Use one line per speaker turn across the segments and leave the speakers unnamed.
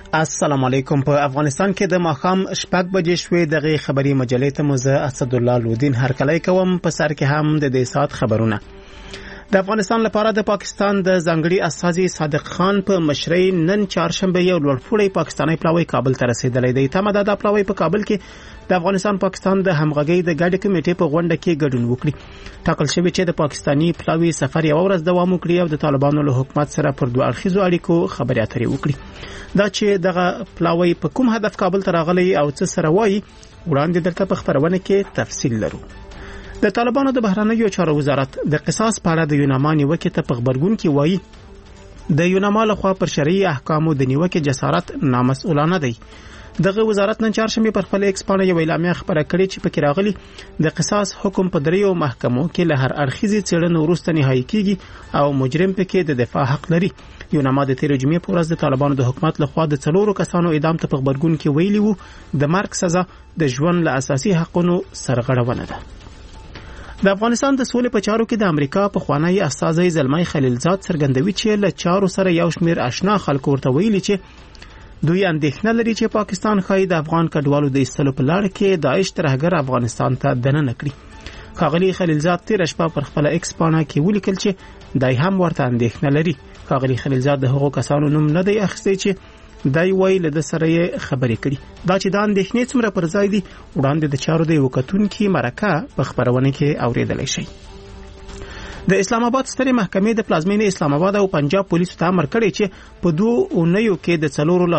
السلام علیکم. په افغانستان کې د ماښام 6 بجې شوې دغه خبري مجلې ته مزه اسد الله لودین هرکلی کوم. په سر کې هم د دې سات خبرونه. د افغانستان لپاره د پاکستان د ځانګړي استازي صادق خان په مشرۍ نن چهارشنبه یو لوړپوړی پاکستاني پلاوی کابل ته رسیدلی دی. تمه ده د پلاوی په کابل کې د افغانستان پاکستان د همغږۍ د ګډ کمیټې په غونډه کې ګډون وکړي. ټاکل شوی چې د پاکستاني پلاوی سفر یو ورځ دوام وکړي او د طالبانو له حکومت سره پر دوه اړخیزو اړیکو خبرې اترې وکړي. دا چې دغه پلاوی په کوم هدف کابل ته راغلی او څه سره وایي وړاندې دلته په خبرونه کې تفصیل لرو. د طالبانو د بهرنیو چارو وزارت د قصاص په اړه د یوناما نیوکې ته په خبرګون کې وایي د یوناما لخوا پر شرعي احکامو د نیوکې جسارت نامسؤلانه دی. دغه وزارت نن چهارشنبه پر خپل ایکس باندې یو اعلامیه خبره کړې چې پکې راغلي د قصاص حکم په دریو محکمو کې له هر اړخیزې څېړنې وروسته نهایی کیږي او مجرم پکې د دفاع حق لري. یوناما د تیر جمعې په ورځ د طالبانو د حکومت لخوا د 4 کسانو اعدام ته په خبرګون کې ویلي وو د مرګ سزا د ژوند له اساسي حقونو سرغړونه ده. د افغانستان د سولې په چارو کې د امریکا په خوانی استازي زلمي خلیلزاد څرګندوي چې له چارو سره یو شمیر آشنا خلکو ورته ویلي چې دوی اندېښنه لري چې پاکستان خای د افغان کډوالو د ایستلو په لړ کې داعش ترهګر افغانستان ته دننه کړی. ښاغلي خلیلزاد تیر شپه پر خپل ایکس باندې کې ولیکل چې دای هم ورته اندېښنه لري. ښاغلي خلیلزاد د هغو کسانو نوم نه دی اخیستی چې دای وای له سره خبرې کړي. دا چې د اندېښنې څومره پر ځای دي وړاندې د چارو د وکتونکو مرکه په خبرونه کې اوریدلای شي. د اسلام آباد سترې محکمې د پلازمینې اسلام آباد او پنجاب پولیسو ته امر کړی چې په 2 اونیو کې د 4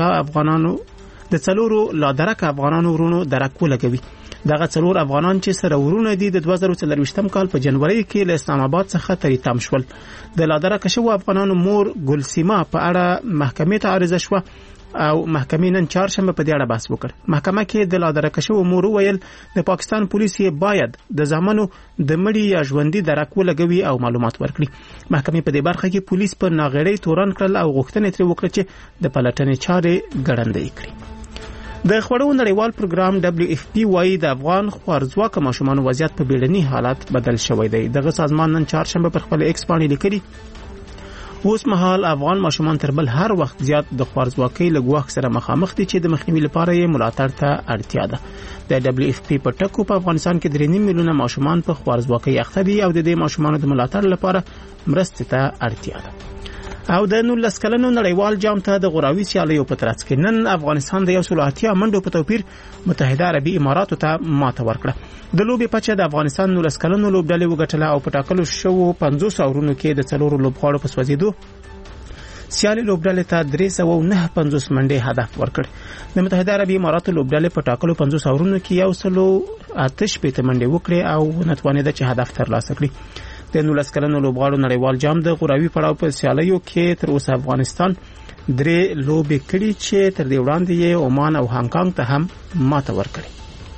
لادرکه افغانانو ورونو درک ولګوي. دغه 4 افغانان چې سره ورونه دي د 2024 کال په جنوري کې له اسلام آباد څخه تریتام شول. د لادرکه شو افغانانو مور ګلسیما په اړه محکمې ته عرضه شو او محکمې نن چهارشنبه په دې اړه بحث وکړ. محکمه کې د لادرکه شو مور ویل د پاکستان پولیس باید د زامنو د مړي یا ژوندۍ درک ولګوي او معلومات ورکړي. محکمې په دې برخه کې پولیس پر ناغړی تورن کړل او غوښتنه ترې وکړه چې د پلټنې چارې ګړندۍ کړي. د خوړو نړیوال پروګرام WFP وايي د افغان خوارځواکه ماشومان وضعیت په بیړني حالت بدل شوی دی. دغه سازمان نن چهارشنبه پر خپل ایکس باندې لیکلي اوس مهال افغان ماشومان تر بل هر وخت زیات د خوارځواکۍ له ګواښ سره مخامخ دي چې د مخنیوي لپاره یې ملاتړ ته اړتیا ده. د WFP په ټکو په افغانستان کې 3 میلیونه ماشومان په خوارځواکۍ اخته دي او د دې ماشومانو د ملاتړ لپاره مرستې ته اړتیا ده. او د 19 کلنو نړیوال جام ته د غوراوي سیالیو په ترڅ کې نن افغانستان د 180 منډو په توپیر متحده عربي اماراتو ته ماته ورکړه. د لوبې پچه د افغانستان 19 کلنو لوبډلې وګټله او په ټاکلو شوو 500 اورونو کې د 4 لوبغاړو په سوځېدو سیالي لوبډلې ته 359 منډې هدف ورکړ. د متحده عربي اماراتو لوبډلې په ټاکلو 500 اورونو کې 108 منډې وکړې او نتوانېده چې هدف ترلاسه کړي. د 19 کلنو لوبغاړو نړیوال جام د غوراوي پړاو په سیالیو کې تر اوسه افغانستان 3 لوبې کړي چې تر دې وړاندې یې عمان او هانګ کانګ ته هم ماته ورکړي.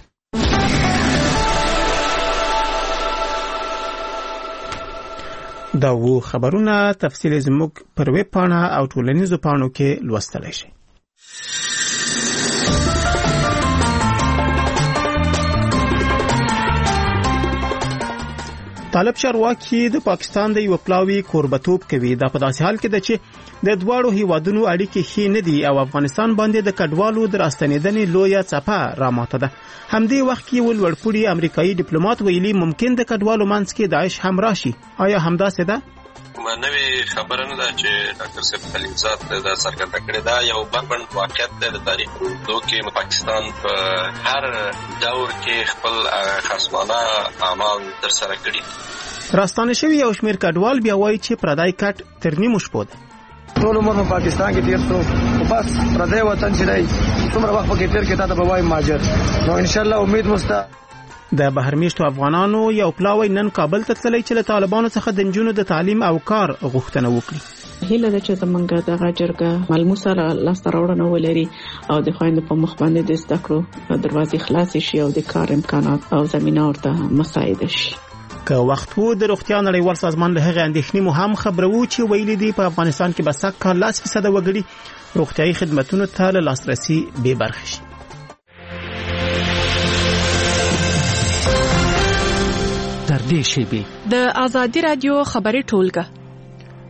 دا وو خبرونه تفصیل زموږ پر ویب پاڼه او ټولنیزو پاڼو کې لوستلای شئ. طالب چارواکي د پاکستان د یو پلاوی کوربتوب کوي. دا په داسې حال کې ده چې د دوړو هیوادونو اړیکې ښې نه دي او افغانستان باندې د کډوالو د راستنېدنې لویه څپه راماته ده. همدې وخت کې ولوړپوړي امریکایي ډیپلوماټ ویلي ممکن د کډوالو منځ کې داعش هم راشي. آیا همداسې ده؟
نوې خبره نه ده چې ډاکټر صاحب خلیلزاد دا څرګنده کړې ده. یو بربند واقعیت دی د تاریخ اوږدو کې پاکستان په هر دور کې خپل خصمانه اعمال ترسره کړي.
راستانه شوي یو شمېر کډوال بیا وایي چې پردی کټ تر نیمو شپو ده.
ټول عمر په پاکستان کې تیر شو او بس پردی وطن چې دی څومره وخت پکې تیر کې تا ته به وایي مهاجر. نو انشاءالله امید مسته
د بهرمیشتو افغانانو یو پلاوی نن کابل ته تللی چې له طالبانو څخه د نجونو د تعلیم او کار غوښتنه وکړي.
هیله ده چې زمونږ دغه جرګه ملموسه لاسته راوړنه ولري او د خویندو په مخ باندې د زده کړو دروازې خلاصې شي او د کار امکانات او زمینه ورته مساعده شي.
که وخت وو د روغتیا نړیوال سازمان له هغې اندېښنې مو هم خبرو چې ویلي دي په افغانستان کې به سږ کال 10% وګړي روغتیایي خدمتونو ته له لاسرسي بې برخې شي.
در دې شیبې
د ازادي رادیو خبري ټولګه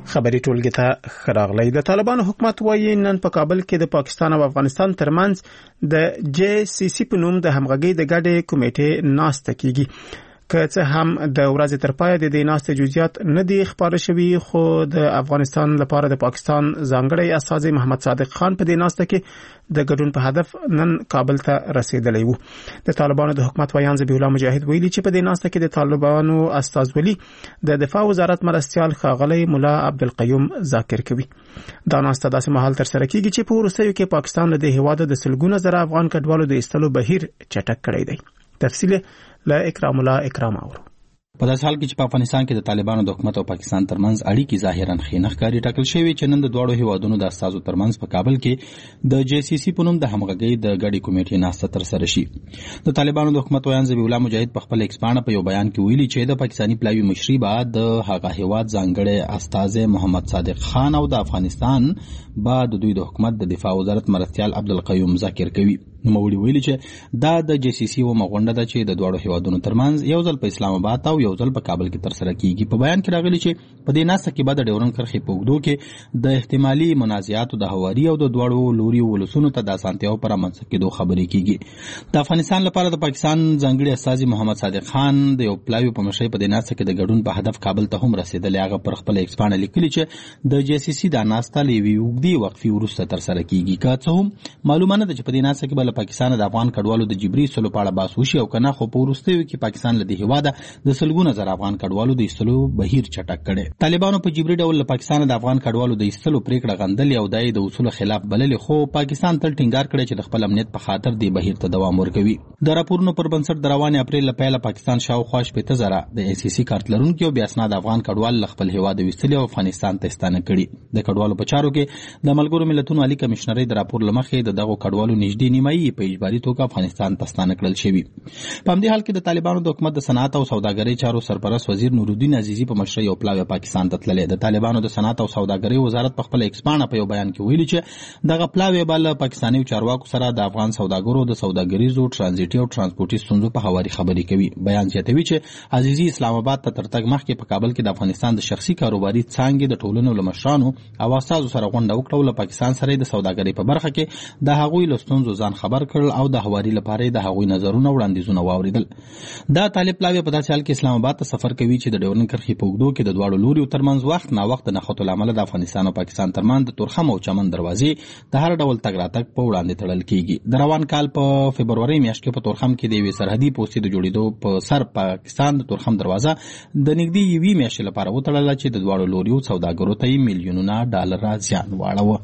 خبري ټولګي ته خراغلی. د طالبانو حکومت وايي نن په کابل کې د پاکستان او افغانستان ترمنځ د JCC په نوم د همغږي د ګډې کمیټې ناسته کیږي. که څه هم د ورځې تر پایه د دې ناستې جزئیات نه دي خبره شوي، خو د افغانستان لپاره د پاکستان ځانګړی استازی محمد صادق خان په دې ناسته کې د ګډون په هدف نن کابل ته رسیدلی وو. د طالبانو د حکومت ویان ذبیح الله مجاهد ویلي چې په دې ناسته کې د طالبانو استازولي د دفاع وزارت مرستیال ښاغلی مولا عبدالقیوم ذاکر کوي. دا ناسته داسې مهال تر سره کیږي چې په وروستیو کې پاکستان له دې هیواده د سلګونه زره افغان کډوالو د ایستلو بهیر چټک کړی دی. تفصیل لا اکرام الله اکرام اورو.
په داسې حال کې چې په افغانستان کې د طالبانو د حکومت او پاکستان ترمنځ اړیکې ظاهراً ښې نه ښکاري، ټاکل شوي چې نن د دواړو هیوادونو د استازو ترمنځ په کابل کې د JCC په نوم د همغږۍ د ګډې کمیټې ناسته ترسره شي. د طالبانو د حکومت ویان ذبیح الله مجاهد په خپل ایکس پاڼه په یو بیان کې ویلي چې د پاکستاني پلاوي مشري به د هغه هیواد ځانګړی استازی محمد صادق خان او د افغانستان به د دوی د حکومت د دفاع وزارت مرستیال عبدالقیوم ذاکر کوي. نوموړي ویلي چې دا د JCC غونډه ده چې د دواړو هیوادونو ترمنځ یو ځل په اسلام آباد او یو ځل په کابل کې ترسره کیږي. په بیان کې راغلي چې په دې ناسته کې به د ډیورنډ کرښې په اوږدو کې د احتمالي منازعاتو د هواري او د دواړو لوریو ولسونو ته د اسانتیاو پر رامنځته کېدو خبرې کیږي. د افغانستان لپاره د پاکستان ځانګړي استازي محمد صادق خان د یو پلاوي په مشرۍ په دې ناسته کې د ګډون په هدف کابل ته هم رسیدلی. هغه پر خپل ایکس پاڼه لیکلي چې د JCC دا ناسته له یوې اوږدې وقفې وروسته ترسره کیږي. که څه هم معلومه نه ده چې په دې ناسته کې به له پاکستان د افغان کډوالو د جبري ایستلو په اړه بحث وشي او که نه، خو په وروستیو کې پاکستان له دې هیواده د سلګونه زره افغان کډوالو د ایستلو بهیر چټک کړی. طالبانو په جبري ډول له پاکستان د افغان کډوالو د ایستلو پریکړه غندلې او دای د اصولو خلاف بللې، خو پاکستان تل ټینګار کړی چې د خپل امنیت په خاطر دې بهیر ته دوام ورکوي. د راپورونو پر بنسټ د روانې اپریل له پیله پاکستان شاوخوا 80 زره د ACC کارت لرونکي او بې اسناده افغان کډوال له خپل هیواد ویستلي او افغانستان ته ستانه کړي. د کډوالو په چارو کې د ملګرو ملتونو عالی کمشنرۍ د راپور له مخې د دغو کډوالو نږدې نیمایي په اجباري توګه افغانستان ته ستانه کړل شوي. په همدې حال کې د طالبانو د حکومت د صنعت او سوداګرۍ چارو سرپرست وزیر نورالدین عزیزي په مشرۍ یو پلاوی پاکستان ته تللی. د طالبانو د صنعت او سوداګرۍ وزارت په خپل ایکس پاڼه په یو بیان کې ویلي چې دغه پلاوی به له پاکستاني چارواکو سره د افغان سوداګرو د سوداګریزو ټرانزیټي او ټرانسپورټي ستونزو په هواري خبرې کوي. بیان زیاتوي چې عزیزي اسلام آباد ته تر تګ مخکې په کابل کې د افغانستان د شخصي کاروباري څانګې د ټولنو له مشرانو او استازو سره غونډه وکړه او له پاکستان سره د سوداګرۍ په برخه کې د هغوی له ستونزو ځان خبر کړل او د هواري لپاره د هغوی نظرونه وړاندیزونه واوریدل. دا طالب پلاوی په داسې حال کې اسلام آباد ته سفر کوي چې د ډیورنډ کرښې په اوږدو کې د دواړو لوریو ترمنځ وخت نا وخت د نښتو له امله د افغانستان او پاکستان ترمنځ د تورخم او چمن دروازې د هر ډول تګ راتګ په وړاندې تړل کیږي. د روان کال په فبروري میاشت کې په تورخم کې د یوې سرحدي پوستې د جوړېدو په سر پاکستان د تورخم دروازه د نږدې یوې میاشتې لپاره وتړله چې د دواړو لوریو سوداګرو ته میلیونونه ډالر زیان واړوه.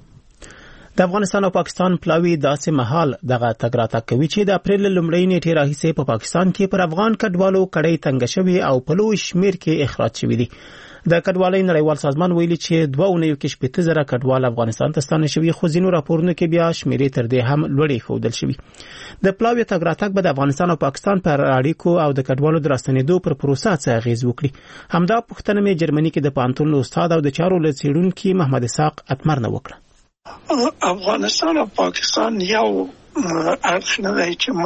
د افغانستان او پاکستان پلاوی داسې مهال دغه تګ راتګ کوي چې د اپریل لومړۍ نیټې راهیسې په پاکستان کې پر افغان کډوالو کړۍ تنګ شوي او په لوی شمیر کې اخراج شوي دي. د کډوالۍ نړیوال سازمان ویلي چې 2 اونیو کې 80 زره کډوال افغانستان ته ستانه شوي، خو ځینو راپورونو کې بیا شمیرې تر دې هم لوړې ښودل شوي. د پلاوی تګ راتګ به د افغانستان او پاکستان پر اړیکو او د کډوالو د راستنېدو پر پروسه څه اغیز وکړي. همدا پوښتنه مې جرمني کې د پوهنتون استاد او د چارو له څېړونکي محمد اسحاق اتمر نه وکړه.
افغانستان او پاکستان یو اړخ نه دی چې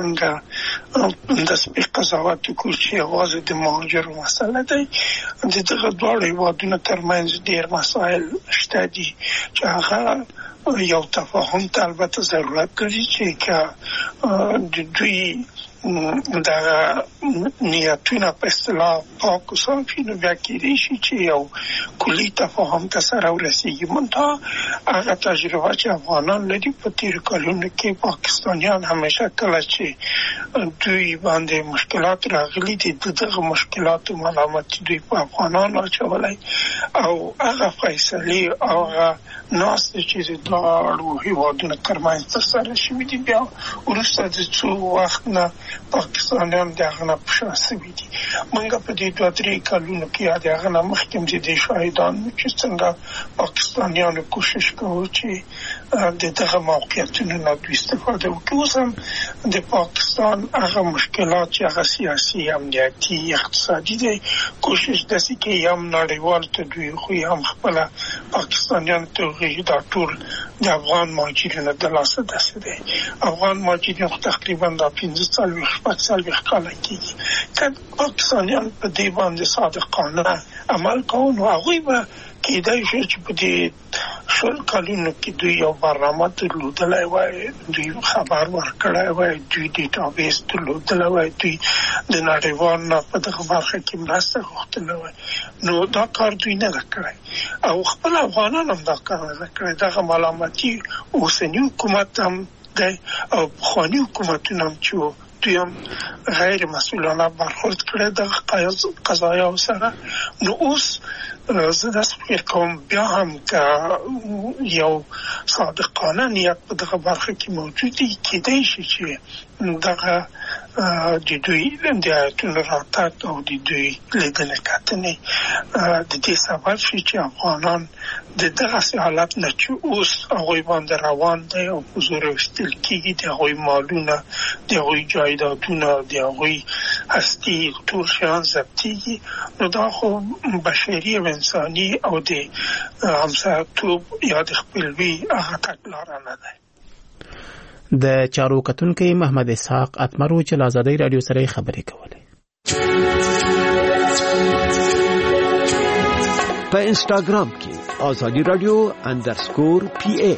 موږ د سپي قضاوت وکړو چې یوازې د مهاجرو مسله دی. د دغه دواړو هیوادونو ترمنځ ډېر مسایل شته دي چې هغه یو تفاهم ته البته ضرورت لري چې که د دوی دغه نیتونه په اصطلاح پاک و صافي نو بیا کېدای شي چې یو کلي تفاهم ته سره ورسېږي. منتها هغه تجربه چې افغانان لري په تېرو کلونو کې پاکستانیان همیشه کله چې دوی باندې مشکلات راغلي دي د دغه مشکلاتو ملامت دوی په افغانانو اچولی او هغه فیصلې او هغه ناستې چې د دواړو هیوادونو ترمنځ ترسره شوي دي بیا وروسته د څو وخت نه پاکستانیان د هغه نه په شا سوي دي. موږ په دې 2-3 کلونو کې یا د هغه نه مخکې هم د دې شاهدان چې څنګه پاکستانیانو کوشش کوو چې د دغه موقعیتونو نه دوی استفاده وکړي. اوس هم د پاکستان هغه مشکلات چې هغه سیاسي، امنیتي، اقتصادي دی کوشش داسې کوي هم نړیوال ته دوی خو هم خپله پاکستانیانو ته وغږي دا ټول د افغان مهاجرینو د لاسه داسې دی. افغان مهاجرین خو تقریبا دا 15 کاله کېږي. که پاکستانیان په دې باندې صادقانه عمل کوو نو هغوی به کېدای شي چې په دې شل کلونو کې دوی یو برنامه درلودلی وای، دوی خبر ورکړی وای، دوی ډیټابیس درلودلی وای، دوی د نړیوال نه په دغه برخه کې مرسته غوښتلی وای. نو دا کار دوی نه ده کړی او خپل افغانان هم دا کار نه ده کړی. دغه ملامتي اوسني حکومت هم دی او پخواني حکومتونه هم چې دوی هم غیر مسئولانه برخورد کړی د قضایاو سره. نو اوس زه داسې فکر کوم بیا هم که یو صادقانه نیت په دغه برخه کې موجود دی، کېدای شي چې دغه د دوی د ایتونو راتګ او د دوی لیدنې کتنې د دې سبب شي چې افغانان د دغسې حالت نه چې اوس هغوی باندې روان دی او په زور ویستل کېږي، د هغوی مالونه، د هغوی جایدادونه، د هغوی هستي ټول شیان ضبطېږي. نو دا خو بشري او انساني او د همسایه‌توب یا د خپلوي هغه تګلاره نه ده.
د چارو کتونکي محمد اسحاق اتمرو چې له ازادۍ رادیو سره خبرې کولې.
په انسټاګرام کې ازادي رادیو _PA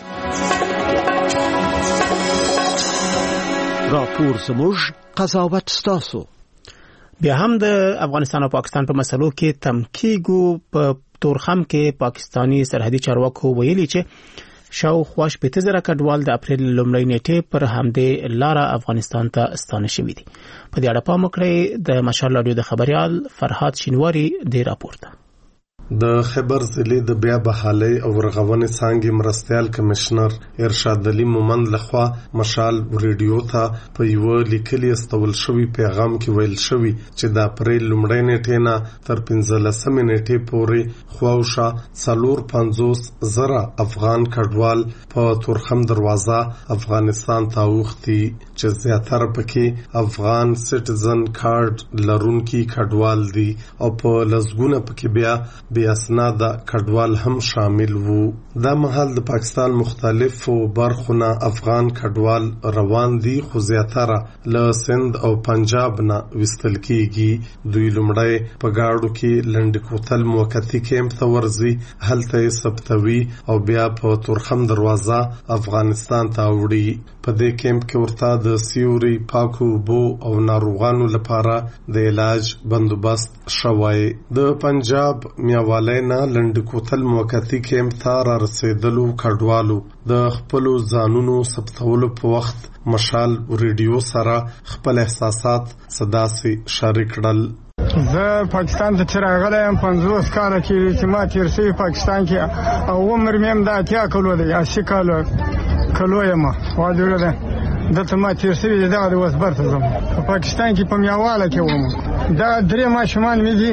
راپور زموږ قضاوت ستاسو.
بیا هم د افغانستان او پاکستان په مسلو کې تمکیګو په تورخم کې پاکستانی سرحدي چارواکو ویلي چې شاوخوا 15,000 کډوال د اپریل لومړۍ نیټې پر همدې لاره افغانستان ته ستانه شوي دي. په دې اړه پام وکړئ. د مشال رادیو د خبريال فرهاد شینواری د راپورته.
د خیبر ضلع د بیا بحالۍ او رغونې څانګې مرستیال کمشنر ارشاد علي مومند لخوا مشال ریډیو ته په یو لیکلي استول شوی پیغام کې ویل شوی چې د اپریل لومړۍ نیټې نه تر 15 نیټې پورې خواوشا 450,000 افغان کډوال په تورخم دروازه افغانستان ته اوختي چې زیاتره پکې افغان سټیزن کارت لرونکي کډوال دي او په لزګونه پکې بیا اسناد کډوال هم شامل وو. دا مهال د پاکستان مختلفو برخونه افغان کډوال روان دي، خو زیاتره له سند او پنجاب نه وستل کیږي. دوی لومړی په گاډو کې لنډکوتل موقتی کیمپ ته ورځي، هلته یې ثبتوي او بیا په تورخم دروازه افغانستان ته وړي. په دې کیمپ کې ورته د سیوري، پاکو اوبو او ناروغانو لپاره د علاج بندوبست شوی. د پنجاب میاوالینا لنډکوتل موقتی کیمپ ته را رسیدلو کډوالو د خپل ځانونو ثبتولو په وخت مشال ریډیو سره خپل احساسات صداسي شریک کړل.
زه پاکستان ته راغلی یم 50 کاله کې چې ما تیر شوی پاکستان کې او عمر مې هم د 80 کالو دی، 80 کالو یم واجوړه ده. دلته ما تیر شوی دی د وسبر ته ځم. په پاکستان کې په میاواله کې وم. دا درې ماشومان مې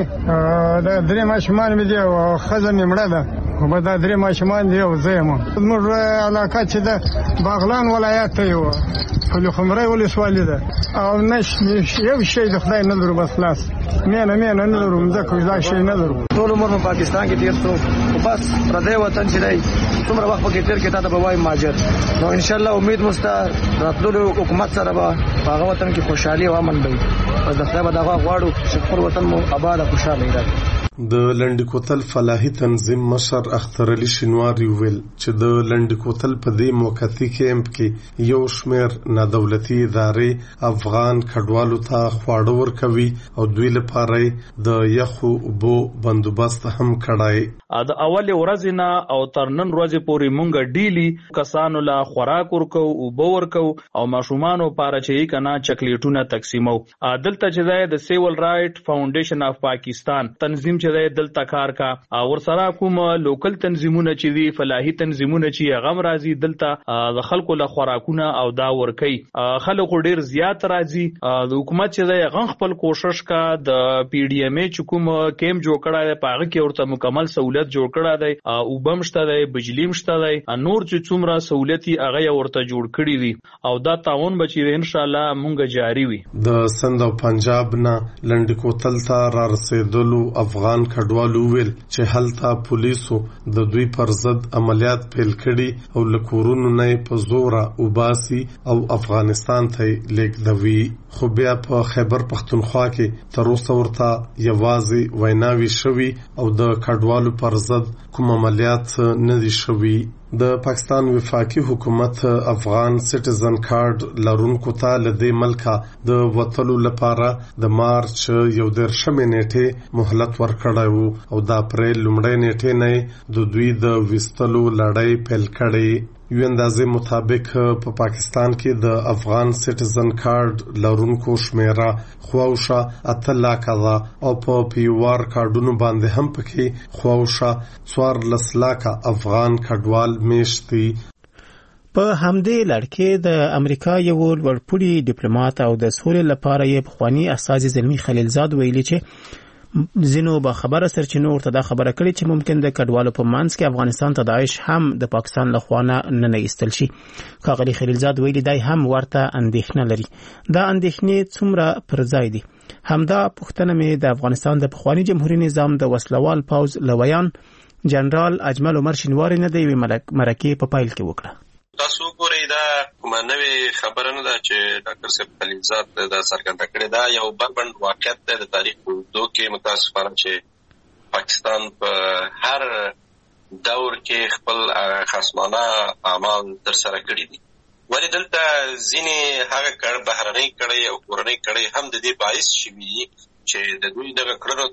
دي او ښځه مې مړه ده. خو دا درې ماشومان دي او زه یم. زموږ علاقه چې د باغلان ولایت ته یو پل خمرۍ ولسوالي ده او یو شی د خدای نه لرو، بس خلاص مینه نه لرو، ځکه دا شی نه لرو.
ټول عمر په پاکستان کې تیر شو او بس پردی وطن چې دی څومره وخت پکې تیر کې تا ته به وایي مهاجر. نو ان شاء الله امید مستا راتلو حکومت سره به هغه وطن کې خوشحالي او امن وي. پس د خدای به دغه غواړو چې خپل وطن مو آباد او خوشاله وي.
د لنډکوتل فلاحي تنظیم مشر اختر علي شینواری ویل چې د لنډکوتل په دې موقتی کیمپ کې یو شمیر نادولتي ادارې افغان کډوالو ته خواړه ورکوي او دوی لپاره د یخو اوبو بندوبست هم کړای.
د اول ورځې نه او تر نن ورځې پورې مونږ ډیلی کسانو لا خوراک ورکو، اوبه ورکو او ماشومانو لپاره چې کنا چاکلیټونه تقسیمو. دلته چې د سیول رائټ فاونډیشن اف پاکستان تنظیم دلته کار کا اور سره کوم لوکل تنظیمونه چې دي، فلاحي تنظیمونه چې غم راځي دلته د خلکو له خوراکونه او دا ورکي. خلکو ډیر زیات راځي. د حکومت چې غن خپل کوشش کا د پی ډی ایم ای چې کوم کیمپ جوړ کړی دی پاغه کې ورته مکمل سہولت جوړ کړی دی، اوبم شته دی، بجلی مشته دی، نور چې څومره سہولتي هغه ورته جوړ کړی دي او دا تعاون بچی ان شاء الله مونږ جاری وي.
د سند او پنجاب نه لنډکوتل ته را رسیدلو افغان افغان کډوالو ویل چې هلته پولیسو د دوی پر ضد عملیات پیل کړي او له کورونو نه په زور وباسي او افغانستان ته لیږدوي. خو بیا په خیبر پختونخوا کې تر اوسه ورته یوازې ویناوي شوي او د کډوالو پر ضد کوم عملیات نه دي شوي. د پاکستان وفاقي حکومت افغان سټیزن کارت لرونکو ته له دې ملکه د وتلو لپاره د مارچ 11 نیټه مهلت ورکړی وو او د اپریل لومړۍ نیټه نه د دوی د وستلو لړۍ پیل کړې. یو اندازې مطابق په پاکستان کې د افغان سټیزن کارت لرونکو شمیره خواوشه 8 لک ده او په پیوار کارډونو باندې هم پکې خواوشه 14 لک افغان کډوال میشتي.
په همدې لړ کې د امریکا یو لوړپوړي ډیپلوماټ او د سولې لپاره یې پخوانی استازي زلمی خلیلزاد ویلي چې زینو با خبره سرچینو ورته دا خبره کړې چې ممکن د کډوالو په منځ کې افغانستان ته داعش هم د پاکستان له خوا نه ایستل شي. ښاغلي خلیلزاد ویلي دی هم ورته اندېښنه لري. دا اندېښنې څومره پر ځای دي؟ همدا پوښتنه مې د افغانستان د پخوانی جمهوریت نظام د وسلوال پوځ لویان جنرال اجمل عمر شینواری نه دی مرکې په پایل کې وکړه.
تاسو ګورئ دا کومه نوې خبره نه ده چې ډاکټر صاحب خلیلزاد دا څرګنده کړې ده. یو بربند واقعیت دی د تاریخ په اوږدو کې متاسفانه چې پاکستان په هر دور کې خپل خصمانه اعمال ترسره کړي دي. ولې دلته ځینې هغه بهرنۍ کړۍ او کورنۍ کړۍ هم د دې باعث شوي چې د دوی دغه کړنو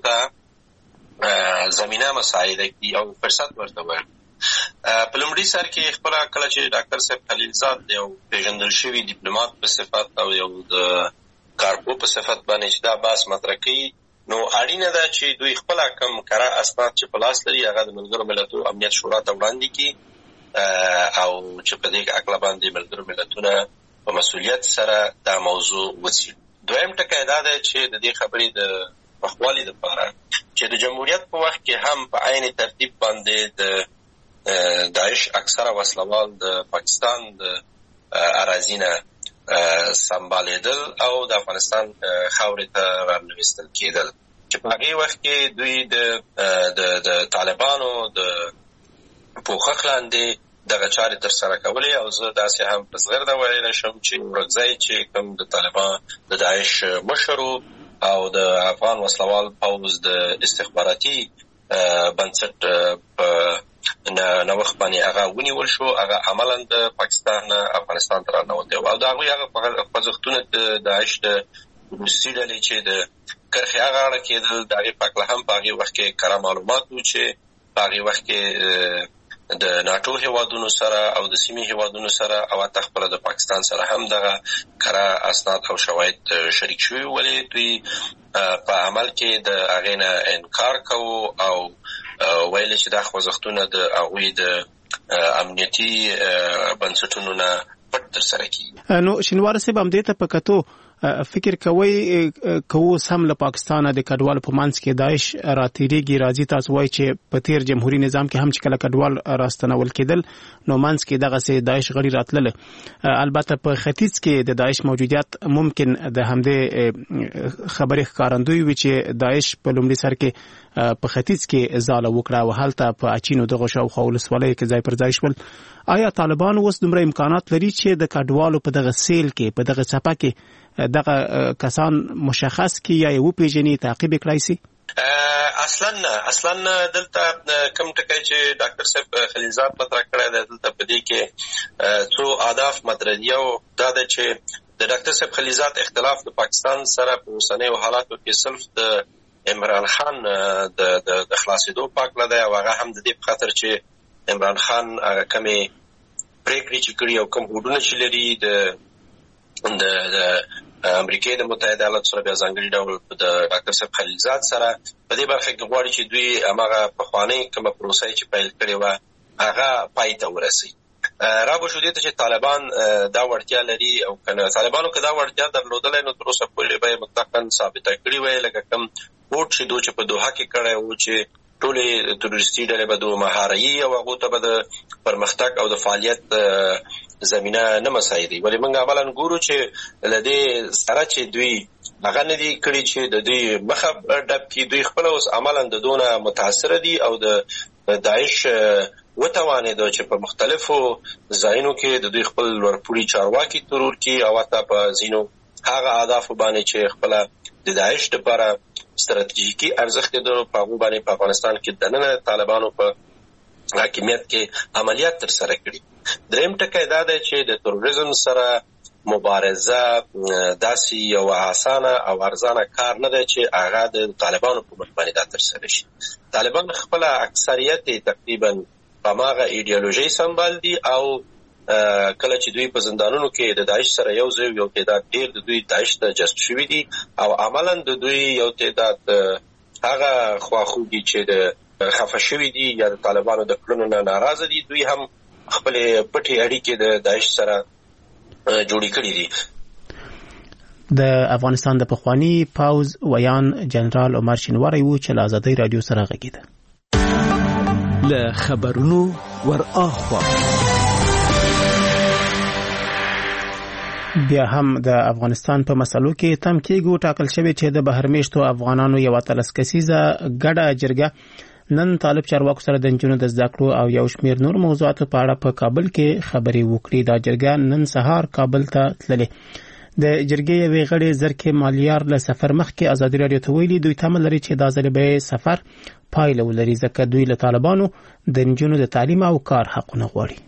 ته زمینه مساعده کړي او فرصت ورته ورکړي. په لومړي سر کې خپل کله چې ډاکټر صاحب خلیلزاد یو پیژندل شوی ډیپلوماټ په صفت او یو د کارپو په صفت باندې چې دا بحث مطرح کوي، نو اړینه ده چې دوی خپل کم کره اسناد چې په لاس لري هغه د ملګرو ملتونو امنیت شورا ته وړاندې کړي او چې په دې اکلا باندې ملګرو ملتونو په مسؤلیت سره دا موضوع وڅېړي. دویم ټکی دا دی چې د دې خبرې د پخوالي لپاره چې د جمهوریت په وخت کې هم په عین ترتیب باندې د داعش اکثره وسلوال د پاکستان د اراضینه سمبالیدل او د افغانستان خاورې ته رانویستل کېدل چې په هغې وخت کې دوی د طالبانو د پوښښ لاندې دغه چارې ترسره کولې او زه داسې هم په زغرده ویلی شم چې ورکزی چې کوم د طالبان د داعش مشر او د افغان وسلوال پوځ د استخباراتي بنسټ په نوښت باندې هغه ونیول شو، هغه عملا د پاکستان افغانستان ته راننوتی او د هغوی هغه خوځښتونه د داعش د روسي ډلې چې د کرښې هغه اړه کېدل د هغې په هکله هم په هغې وخت کې کره معلومات وو چې په هغې وخت کې د ناټو هېوادونو سره او د سیمې هېوادونو سره او حتی خپله د پاکستان سره هم دغه کره اسناد او شواهد شریک شوي، ولې دوی په عمل کې د هغې نه انکار کوو او ویل چې دا خوځښتونه د هغوی د امنیتي بنسټونو نه پټ ترسره کېږي.
نو شینواره صاحب همدې ته په کتو فکر کوئ که اوس هم له پاکستانه د کډوالو په منځ کې داعش راتېرېږي، راځي تاسو وایي چې په تېر جمهوري نظام کې هم چې کله کډوال راستنول کېدل نو منځ کې دغسې داعش غړي راتلله. البته په ختیځ کې د داعش موجودیت ممکن د همدې خبرې ښکارندوی وي چې داعش په لومړي سر کې په ختیځ کې ځاله وکړه او هلته په اچینو دغه شاوخوا ولسوالیو کې ځای پر ځای شول. آیا طالبان اوس دومره امکانات لري چې د کډوالو په دغه سیل کې په دغه څپه کې دغه کسان مشخص کی یا یو پیژنې تعقیب کړای شي؟
اصلا دلته کوم ټکی چې ډاکټر صاحب خلیلزاد مطرح کړی دی دلته په دې کې څو اهداف مطرح دي او دا ده چې د ډاکټر صاحب خلیلزاد اختلاف د پاکستان سره په اوسنیو حالاتو کې صرف د عمران خان د خلاصېدو په هکله دی او هغه هم د دې په خاطر چې عمران خان هغه کمې پرېکړې چې کړي او کوم هوډونه چې لري د امریکای د متحده ایالاتو سره بیا ځانګړي ډول د ډاکټر صاحب خلیلزاد سره په دې برخه کې غواړي چې دوی هماغه پخوانۍ کومه پروسه چې پیل کړې وه هغه پای ته ورسوي. را به شو دې ته چې طالبان دا وړتیا لري او کنه طالبانو که دا وړتیا درلودلی نو تر اوسه پورې به یې مطلقا ثابته کړي وی لکه کوم هوډ چې دوی چې په دوحه کې کړی و چې ټولې تروریستي ډلې به د مهاریي او هغو ته به د پرمختګ او د فعالیت زمينه نه مساعدي. ولې موږ عملاً ګورو چې لدې سره چې دوی هغه نه دي کړي چې د دوی مخه ډب کې دوی خپل اوس عملاً د دونه متاثر دي او د داعش وتوانېدو چې په مختلفو ځایونو کې د دوی خپل ورپوړي چارواکي ترور کې او حتی په ځینو هغه اهداف باندې چې خپل د داعش لپاره ستراتیژیکي ارزښت د په باندې په افغانستان کې د نن طالبانو په حاکمیت کې عملیات تر سره کړي. دریم ټکی دا دی چې د تروریزم سره مبارزه داسې یو اسانه او ارزانه کار نه دی چې هغه د طالبانو په مټ باندې دا تر سره شي. طالبان خپل اکثریت تقریبا په ماغه ایډیالوژي سمبال دي او کله چې دوی په زندانونو کې د داعش سره یو ځای یو تعداد ډیر د دوی داعش ته جذب شوي دي او عملاً د دوی یو تعداد هغه خواخوږي چې د خفه شوي دي یا د طالبانو د کړنو نه ناراضه دي دوی هم خپل پټي اړیکې د داعش سره جوړې کړې دي.
د افغانستان د پخوانی پاوز ویان جنرال عمر شینواری و چې له ازادۍ رادیو سره غږیده.
له خبرونو ور اخوا
بیا هم د افغانستان په مسلو کې تم کېږو ټاکل شوی چې د بهرمیشتو افغانانو یو اتلس کسیزه ګډه جرګه نن طالب چارواکو سره د نجونو د زده کړو او یو شمېر نور موضوعاتو په اړه په کابل کې خبرې وکړي. دا جرګه نن سهار کابل ته تللې. د جرګې یوې غړي زرکې مالیار له سفر مخکې ازادي رادیو ته ویلي دوی تمه لري چې دا ځل به سفر پایله ولري ځکه دوی له طالبانو د نجونو د تعلیم او کار حقونه غواړي.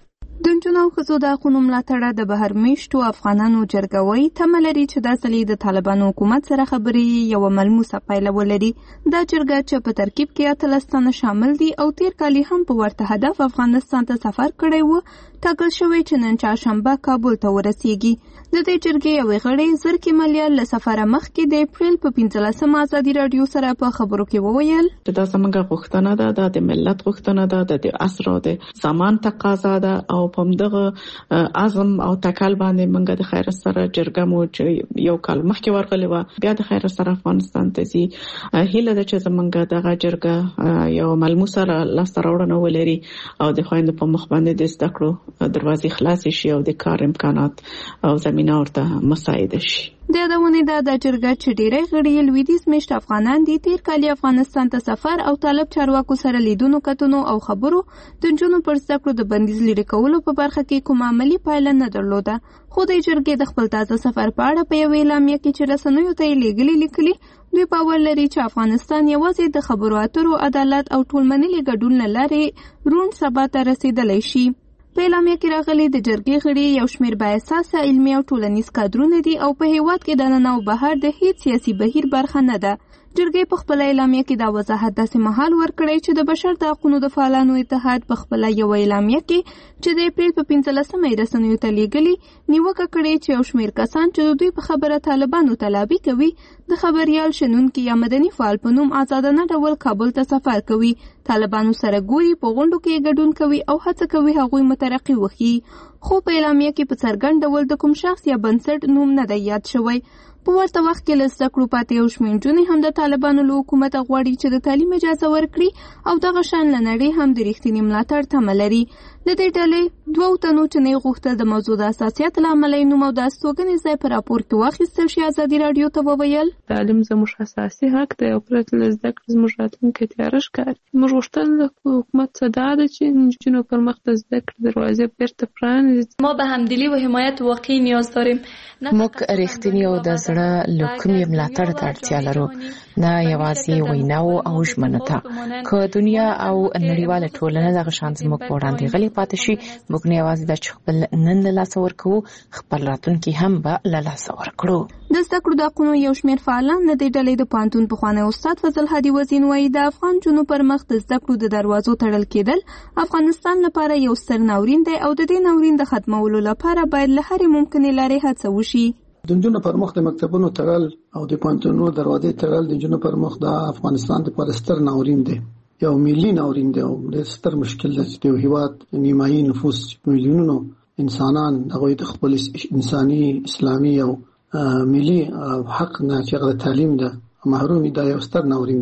د نجونو او ښځو د حقونو ملاتړه د بهرمیشتو افغانانو جرګه وایي تمه لري چې دا ځل د طالبانو حکومت سره خبرې یوه ملموسه پایله ولري. دا جرګه چې په ترکیب کې 18 تنه شامل دي او تیر کال هم په ورته هدف افغانستان ته سفر کړی و ټاکل شوی چې نن چهارشنبه کابل ته ورسیږي. د دې جرګې یوې غړي زرکې مالیار له سفره مخکې د اپریل په 15 ازادي رادیو سره په خبرو کې وویل
چې دا زموږ غوښتنه ده د ملت غوښتنه ده د عصر او د زمان تقاضا ده او په دغه عزم او تکل باندې موږ د خیر سره جرګه مو چې یو کال مخکې ورغلی و بیا د خیر سره افغانستان ته ځي. هیله ده چې زموږ دغه جرګه یو ملموسه لاسته راوړنه ولري او د خويندو په مخ باندې د زده کړو دروازې خلاص شي او د کار امکانات او زمينه ورته مساعد شي.
د یادونې ده د جرګه چې ډېری غړي لویدیځ میشت افغانان دي تیر کال افغانستان ته سفر او طالب چارواکو سره لیدونو کتنو او خبرو د نجونو پر زده کړو د بندیز لرې کولو په برخه کې کوم عملي پایله نه درلوده. خو د جرګې د خپل تازه سفر په اړه په یوه اعلامیه کې چې رسنیو ته یې لیږلي لیکلي دوی باور لري چې افغانستان یوازې د خبرو اترو عدالت او ټولمنلي ګډون له لارې روڼ سبا ته رسیدلی شي. په اعلامیه کې راغلي د جرګې غړي یو شمېر با اساسه علمي او ټولنیز کادرونه دي او په هیواد کې د ننه او بهر د هیڅ سیاسي بهیر برخه نه ده. جرګې په خپل اعلامیه کې دا وضاحت داسې مهال ورکړی چې د بشر د حقوقو د فعالانو اتحاد په خپل یو اعلامیه کې چې د اپریل په 15 رسنیو ته لیږلي نیوکه کړې چې یو شمېر کسان چې دوی په خبره طالبانو ته لابي کوي د خبريال شنونکي یا مدني فعال په نوم آزادانه ډول کابل ته سفر کوي طالبانو سره ګوري په غونډو کې ګډون کوي او هڅه کوي هغوی مترقي وخی. خو په اعلامیه کې په څرګند ډول د کوم شخص یا بنسټ نوم نه دی یاد شوی. په ورته وخت کې له زده کړو پاتې یو شمېر نجونې هم د طالبانو له حکومته غواړي چې د تعلیم اجازه ورکړي او دغه شان له نړۍ هم د رښتیني ملاتړ تمه لري. د دې ډلې 2 تنو چې نه غوښتل د موضوع د اساسیت له امله یې نوم او د استوګنې ځای په راپور کې واخیستل شي ازادي رادیو ته وویل
تعلیم زموږ اساسي حق دی او پرته له زده کړې زموږ راتلونکی تیاره ښکاري. موږ غوښتل د حکومت څخه دا ده چې نجونو پر مخ د زده کړې دروازې بیرته پرانیزي.
ما به همدلی و حمایت واقعي نیاز داریم.
موږ رښتینی او د زړه له کومې ملاتړ ته اړتیا لرو نه یوازې ویناو او ژمنو ته. که دنیا او نړیواله ټولنه دغه شان زموږ په وړاندې غلي پاتې شي موږ نه یوازې د خپل نن له لاسه ورکوو خپل راتلونکي هم به له لاسه ورکړو.
د زده کړو د حقونو یو شمېر فعالان د دې ډلې د پوهنتون پخوانی استاد فضل هادي وزین وایي د افغان جنو پر مخ د زده کړو د دروازو تړل کېدل افغانستان لپاره یو ستر ناورین دی او د دې ناورین د ختمولو لپاره باید له هرې ممکنې لارې هڅه وشي.
د نجونو پر مخ د مکتبونو تړل او د پوهنتونونو دروازې تړل د نجونو پر مخ د افغانستان لپاره ستر ناورین دی. یو ملي ناورین دی او د ستر مشکل دی چې د هیواد نیمایي نفوس میلیونونو انسانان هغوی د خپل انساني اسلامي او ملي حق نه چې هغه تعلیم ده محرومي دا یو ستر ناورین ده.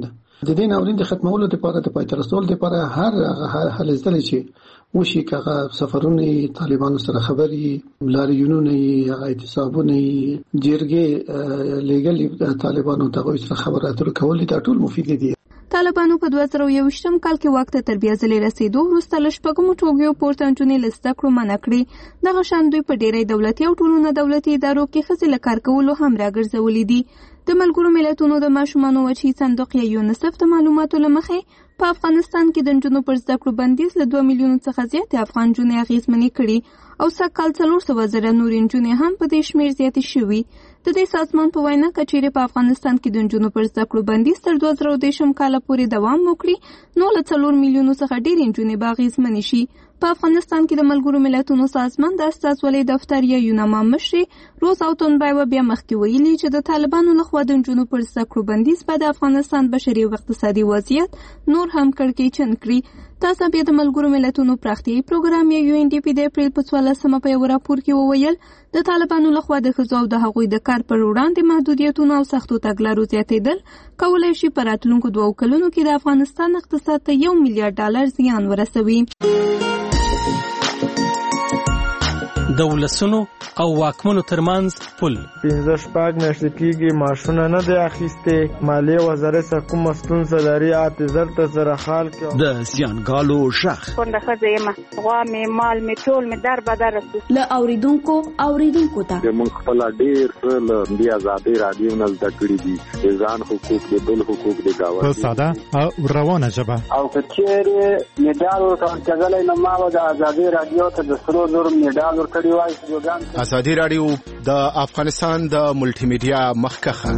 د دې ناورین د ختمولو لپاره د پای ته رسولو لپاره هر هلې ځلې چې وشي کغه سفرونه طالبانو سره خبري لاریونونه اعتصابونه جرګې لګل طالبانو ته سره خبرې اترو کول دا ټول مفید دي.
طالبانو په 2021م کال کې وخت تر بیا ځلې رسیدو وروسته له شپږمو ټولګیو پورته نجونې له زده کړو منع کړې. دغه شان دوی په ډېری دولتي او ټولو نه دولتي ادارو کې ښځې له کار کولو هم راګرځولې دي. د ملګرو ملتونو د ماشومانو وچی صندوق یا یونیسف د معلوماتو له مخې په افغانستان کې د نجونو پر زده کړو بندیز له 2 میلیونو څخه زیات افغان نجونې اغېزمنې کړي او سږکال 400,000 نورې نجونې هم په دې شمېر زیاتې شوي. د دې سازمان په وینا که چیرې په افغانستان کې د نجونو پر زده کړو بندیز تر 2023 کال پورې دوام وکړي نو له 4 میلیونو څخه ډېرې نجونې به اغېزمنې شي. په افغانستان کې د ملګرو ملتونو سازمان د استازولۍ دفتر یا یوناما مشر روز اوتونبایو بیا مخکې ویلي چې د طالبانو لخوا د نجونو پر زده کړو بندیز به د افغانستان بشري او اقتصادي وضعیت نور هم کړکېچن کړي. تاسو بیا د ملګرو ملتونو پراختیایي پروګرام یا UNDP د اپریل په 14مه په یو راپور کې وویل د طالبانو لخوا د ښځو او د هغوی د کار پر وړاندې محدودیتونو او سختو تګلارو زیاتېدل کولی شي په راتلونکو 2 کلونو کې د افغانستان اقتصاد ته $1 میلیارډ زیان ورسوي.
د ولسونو او واکمنو ترمنځ پل
15 میاشتې کېږي معاشونه نه دی اخیستې مالیې وزارت څخه کومه ستونزه لري اعتذار ته سره حال کې
د زیانګالو ژغ
کونډه ښځه یم غوا مې مال مې ټول مې در بدر رسي
له اوریدونکو ته
موږ خپل ډېر له دې آزادۍ رادیو نه زده کړي دي د ځان حقوق د بل حقوق د گاوند
په ساده او روانه ژبه
او کچېره میډال ورکړل نو ما د آزادۍ رادیو ته د سرو زر میډال ورکړی وای.
ازادي رادیو د افغانستان د ملټي میډیا مخکخه.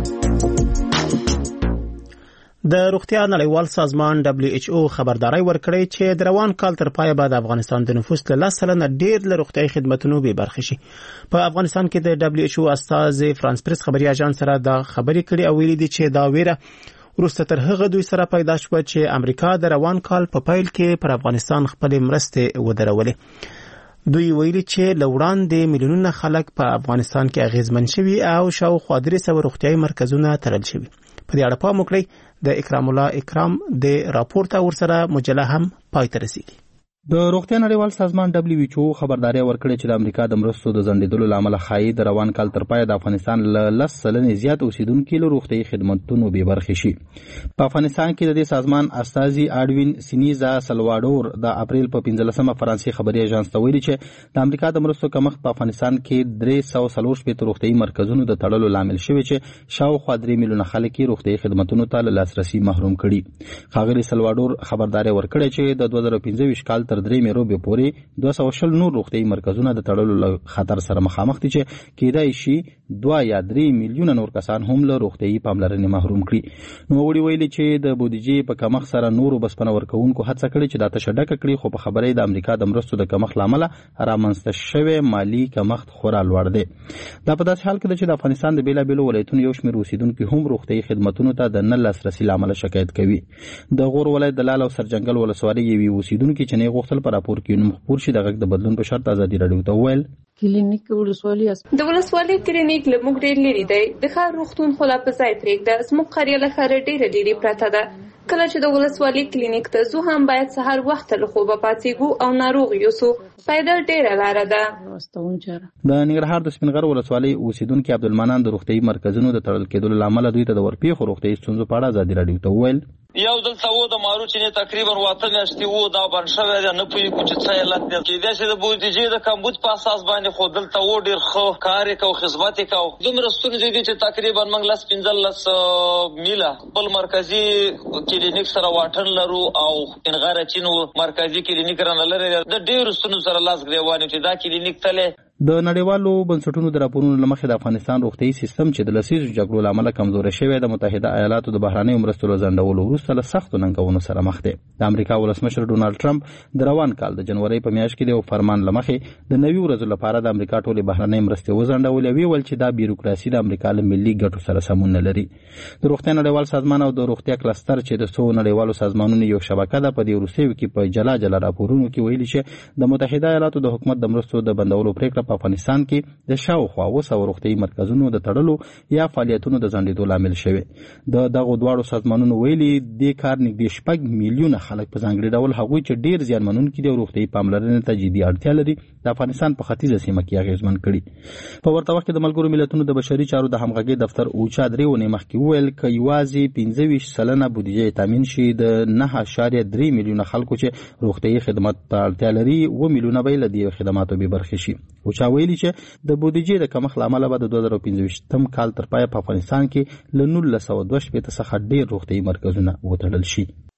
د روغتیا نړیوال سازمان WHO خبرداري ورکړی چې د روان کال تر پایه بعد افغانستان د نفوس له 10% ډیر له روغتیايي خدماتو به برخه شي. په افغانستان کې د WHO استاذ فرانس پریس خبري اژانس سره دا خبري کړي او ویلي دي چې دا ویره وروسته تر هغه دوی سره پیدا شو چې امریکا د روان کال په پیل کې پر افغانستان خپل مرستې ودرولې. دوی ویلي چې لوړاندې میلیونونه خلک په افغانستان کې اغیزمن شوي او شاوخوا 300 روغتیايي مرکزونه تړل شوي. په دې اړه پام وکړئ د اکرام الله اکرام د راپورټ ورسره مجله هم پای ته رسیدي.
د روغتیا نړیوال سازمان WHO خبرداري ورکړې چې د امریکا د مرستو د ځنډېدلو لامل ښایي د روان کال تر پایه د افغانستان له 10% زیات اوسیدونکو له روغتیايي خدماتو به برخه شي. په افغانستان کې د دې سازمان استاذي اډوین سینیزا سلواډور د اپریل په 15مه فرانسې خبري اژانس ته ویلي چې د امریکا د مرستو کمښت په افغانستان کې 340 روغتیايي مرکزونو د تړلو لامل شوی چې شاوخوا 3 میلیونه خلک روغتیايي خدماتو ته له لاسرسي محروم کړي. ښاغلي سلواډور خبرداري ورکړې چې د 2015 کال تر 3 مې روبه پورې 200 نور روغتیايي مرکزونه د تړلو خطر سره مخامخ دي چې کېدای شي 2 یا 3 میلیونه نور کسان هم له روغتیايي پاملرنې محروم کړي. نو وړي ویلي چې د بودیجې په کمښت سره نورو بسپنه ورکوونکو هڅه کړې چې دا تشدک کړي خو په خبرې د امریکا د مرستو د کمښت لامل رامنځته شوی مالی کمښت خورا لوړ دی. دا په داسې حال کې چې د افغانستان د بیلابېلو ولایتونو یو شمېر اوسیدونکو هم روغتیايي خدماتو ته د نه لاسرسي لامل شکایت کوي. د غور ولایت د لال او سرجنګل ولسوالۍ یوې اوسیدونکو چې نه غوښتل په راپور کې نوم خپور شي د غږ د بدلون په شرط ازادي راډیو ته وویل
کلینیک ولسوالۍ د ولسوالۍ کلینیک له موږ ډېر لري دی د ښار روغتون خو لا په ځای پرېږده زموږ قریه له ښاره ډېره لرې پرته ده. کله چې د ولسوالۍ کلینیک ته ځو هم باید سهار وخته له خوبه پاڅېږو او ناروغ یوسو پیدل ډېره لاره ده.
د ننګرهار د سپین غر ولسوالۍ اوسیدونکي عبدالمنان د روغتیايي مرکزونو د تړل کېدلو لامل دوی ته د ورپېښو روغتیايي ستونزو په اړه ازادي راډیو ته وویل
یو دلته و د مارو چې تقریبا 8 میاشتې و دا بند شوی دی نه پوهېږو چې څه علت دی کېدای شي د بودیجې د کمبود په اساس باندې خو دلته و ډېر ښه کار یې کوو خدمت یې کوو دومره ستونزې دي چې تقریبا موږ 15 میله بل مرکزي کلینیک سره واټن لرو او انغار چینو مرکزي کلینیک رانه لري د ډېرو ستونزو سره لاس ګریوان چې دا کلینیک تللی.
د نړیوالو بنسټونو د راپورونو له مخې د افغانستان روغتیايي سیستم چې د لسیزو جګړو له امله کمزوری شوی د متحده ایالاتو د بهرنیو مرستو له ځنډولو وروسته له سختو ننګونو سره مخ دی. د امریکا ولسمشر ډونالډ ټرمپ د روان کال د جنوري په میاشت کې د یو فرمان له مخې د نوي ورځو لپاره د امریکا ټولې بهرنۍ مرستې وځنډولې ویل چې دا بیروکراسي د امریکا له ملي ګټو سره سمون نه لري. د روغتیا نړیوال سازمان او د روغتیا کلستر چې د څو نړیوالو سازمانونو یو شبکه ده په دې وروستیو کې په جلا جلا راپورونو کې ویلي چې د متحده ایالاتو د حکومت د مرستو د بندولو پریکړه سره په افغانستان کې د شاوخوا 200 روغتیايي مرکزونو د تړلو یا فعالیتونو د ځنډېدو لامل شوی. د دغو دواړو سازمانونو ویلي دې کار نږدې 6 میلیونه خلک په ځانګړي ډول هغوی چې ډیر زیانمنونکي دي او روغتیايي پاملرنې ته جدي اړتیا لري د افغانستان په ختیځه سیمه کې اغیزمن کړي. په ورته وخت کې د ملګرو ملتونو د بشري چارو د همغږۍ دفتر اوچا 3 ونې مخکې وویل که یوازې 25% بودیجه تامین شي د 9.3 میلیونه خلکو چې روغتیايي خدمات ته اړتیا لري 2 میلیونه به له دې خدماتو به برخه شي. اوچا ویلي چې د بودیجې د کمښت له امله به د 2025 کال تر پایه په افغانستان کې له 1922 څخه ډیر روغتیايي مرکزونه وتړل شي.